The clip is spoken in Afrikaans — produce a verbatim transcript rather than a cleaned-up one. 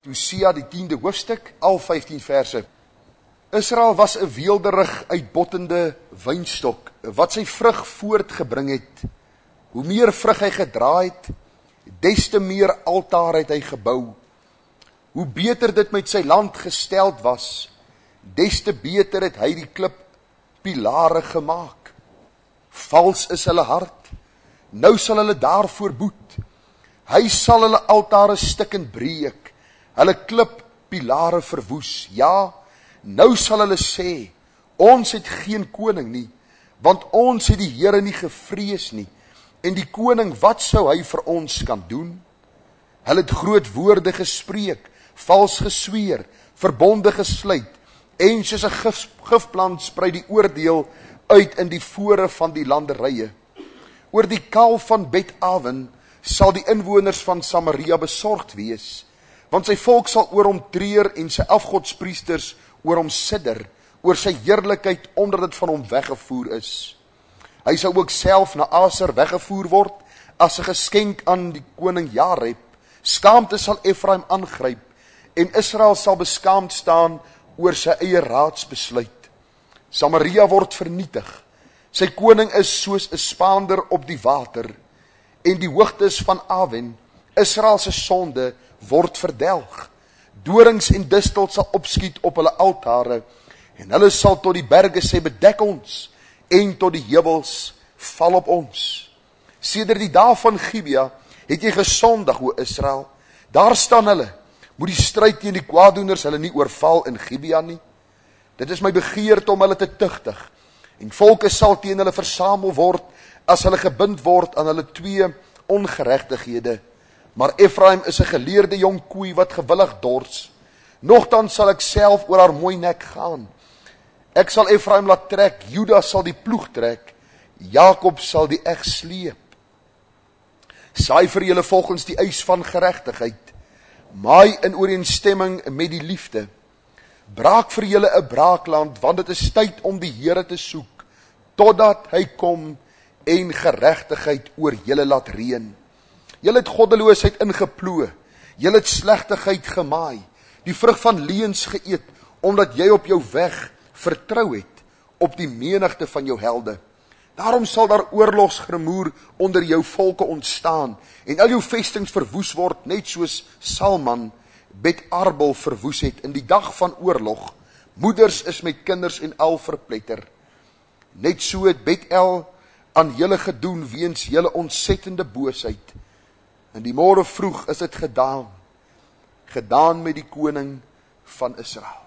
Hosea die tiende hoofstuk, al vyftien verse. Israel was 'n weelderig uitbottende wynstok, wat sy vrug voortgebring het. Hoe meer vrug hy gedra het, des te meer altaar het hy gebou. Hoe beter dit met sy land gesteld was, des te beter het hy die klip pilare gemaak. Vals is hulle hart, nou sal hulle daarvoor boet. Hy sal hulle altare stukkend breek, hulle klip pilare verwoes. Ja, nou sal hulle sê, ons het geen koning nie, want ons het die Here nie gevrees nie, en die koning, wat sou hy vir ons kan doen? Hulle het groot woorde gespreek, vals gesweer, verbonde gesluit, en soos 'n gif, gifplant sprei die oordeel uit in die fore van die landerye. Oor die kalf van Bet-Awen sal die inwoners van Samaria besorgd wees, want sy volk sal oor hom treur en sy afgodspriesters oor hom sidder, oor sy heerlikheid, omdat dit van hom weggevoer is. Hy sal ook self na Aser weggevoer word, as 'n geskenk aan die koning Jareb. Skaamte sal Efraim aangryp, en Israel sal beskaamd staan oor sy eie raadsbesluit. Samaria word vernietig, sy koning is soos 'n spaander op die water, en die hoogtes van Awen, Israel se sonde, word verdelg. Dorings en distels sal opskiet op hulle altare, en hulle sal tot die berge sê, bedek ons, en tot die heuwels, val op ons. Sedert die dae van Gibea, het jy gesondig, o Israel. Daar staan hulle, moet die stryd teen die kwaaddoeners hulle nie oorval in Gibea nie. Dit is my begeerte om hulle te tugtig, en volke sal teen hulle versamel word, as hulle gebind word aan hulle twee ongeregtighede. Maar Efraim is 'n geleerde jong koei wat gewillig dors. Nogtans sal ek self oor haar mooi nek gaan. Ek sal Efraim laat trek, Juda sal die ploeg trek, Jakob sal die eg sleep. Saai vir julle volgens die eis van geregtigheid, maai in ooreenstemming met die liefde. Braak vir julle 'n braakland, want dit is tyd om die Here te soek, totdat hy kom en geregtigheid oor julle laat reën. Julle het goddeloosheid ingeploe, julle het slegtigheid gemaai, die vrug van leuns geëet, omdat jy op jou weg vertrou het op die menigte van jou helde. Daarom sal daar oorlogsgemoer onder jou volke ontstaan, en al jou vestings verwoes word, net soos Salman Bet-Arbel verwoes het in die dag van oorlog. Moeders is met kinders en al verpletter. Net so het Bet-El aan julle gedoen weens julle ontsettende boosheid. In die môre vroeg is dit gedaan, gedaan met die koning van Israel.